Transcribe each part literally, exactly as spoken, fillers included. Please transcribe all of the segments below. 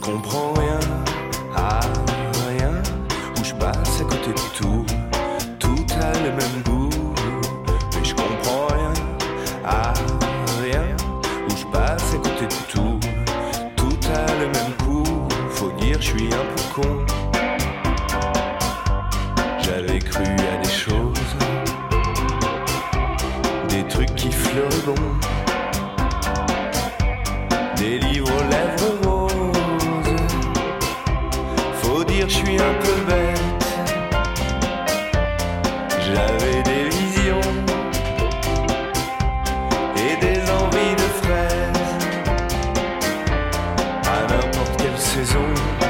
comprends rien, ah rien, où je passe à côté de tout, tout a le même goût, mais je comprends rien, ah rien, où je passe à côté de tout, tout a le même coup, faut dire je suis un peu con, j'avais cru à des choses, des trucs qui fleuraient bon, des livres aux lèvres roses, faut dire je suis un peu bête, j'avais des visions et des envies de fraises, à n'importe quelle saison,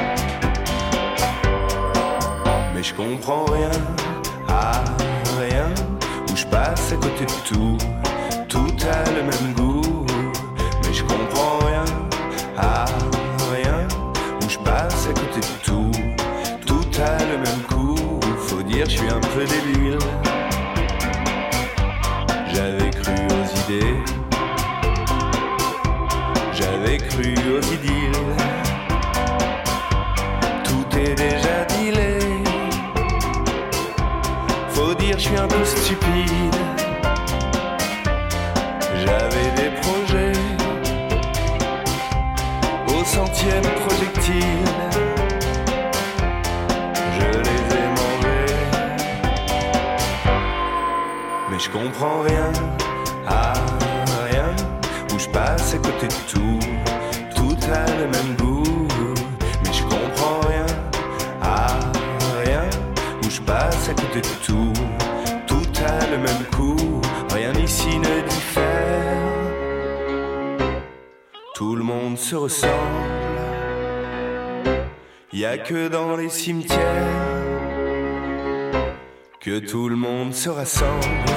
mais je comprends rien, ah rien, où je passe à côté de tout, tout a le même goût, mais je comprends rien, ah rien, où je passe à côté de tout, tout a le même coup, faut dire je suis un peu débile, j'avais cru aux idées, j'avais cru aux idylles, tout est déjà dealé, faut dire je suis un peu stupide, j'avais des projets au centième projectile, je les ai mangés, mais je comprends rien, ah rien, où je passe à côté de tout, tout a le même goût, mais je comprends rien, ah rien, où je passe à côté de tout, tout a le même coup, rien ici ne diffère, tout le monde se ressemble, y a que dans les cimetières que tout le monde se rassemble,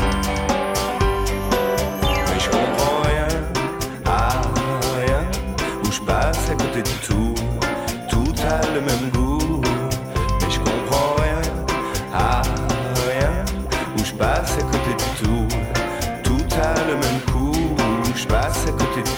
mais je comprends rien, ah rien, où je passe à côté de tout, tout a le même goût, mais je comprends rien, ah rien, où je passe à côté de tout, tout a le même coup, où je passe à côté de